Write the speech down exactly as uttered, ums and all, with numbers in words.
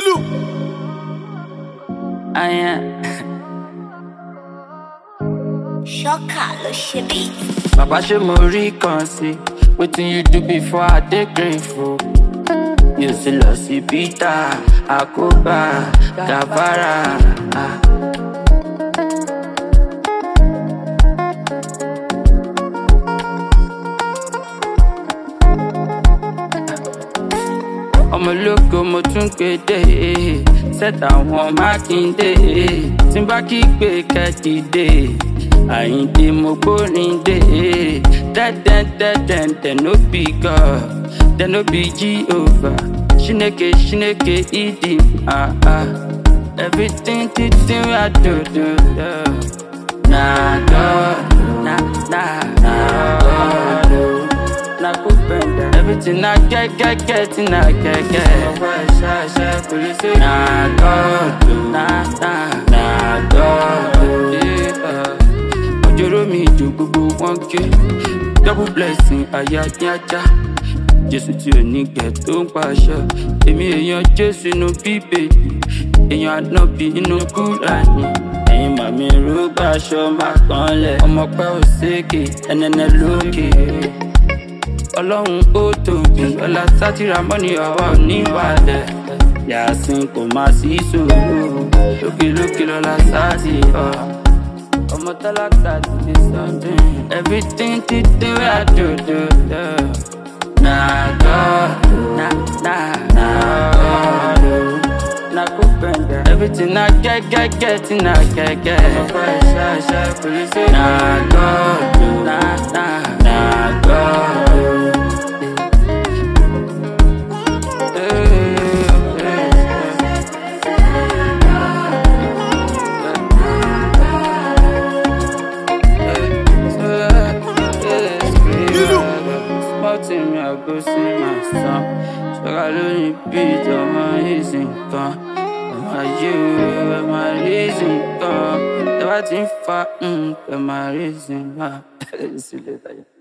Ilu. I am. Shocker, lo ṣe beat. Baba ṣe mo rí kan sí. Wetin you do before I dey grateful. You sì lọ sí Peter, Àkóbá, Gàbárà. Ah. Ọmọ ológo mo tún gbèdé, set àwọn Mákindé, tí n bá kígbe kẹ́dìdé, Àyìndé mo gbórin dé, dẹ́dẹ́dẹ́dẹ́dẹ́ no be God, there no be Jehovah, Chineke Chineke Idi, ah ah, everything titi wey I do do, yeah. Na God, na na na God, na good bender. Everything I get, get, get, in I get, get. Na God, na, na, na God, yeah. Ojoro mi ju gbogbo wọn ké. Double blessing, ayayaja. Jésù tí ò ní gẹ̀ tó ń paṣọ. Èmi èèyàn Jésù inú bíbélì. Èèyàn ànábì inú Kúránì. Ẹ̀yin màmí rúgbà aṣọ máa kàn lẹ̀. Ọmọ pẹ́ ò sékè, ẹnẹnẹ lókè. Ọlọ́run ó tóbi, ọlá sátìrà mọ́ni ọwọ́ níwàlẹ̀. Yàsín kò máa sí ìṣòro, lókè lókè lọ́la sátì ọ̀. Ọmọ tálákà ti di something, everything ti dé wẹ́ àdòdò. Na God, na na na God, na kò bẹ̀ndẹ̀. Everything I get, get, get, na get, get. Na God, na na na God. Me, I go sing my song. So I don't beat on my easy gun. My you, my reason gun. Never think far, mm, my reason. See you later.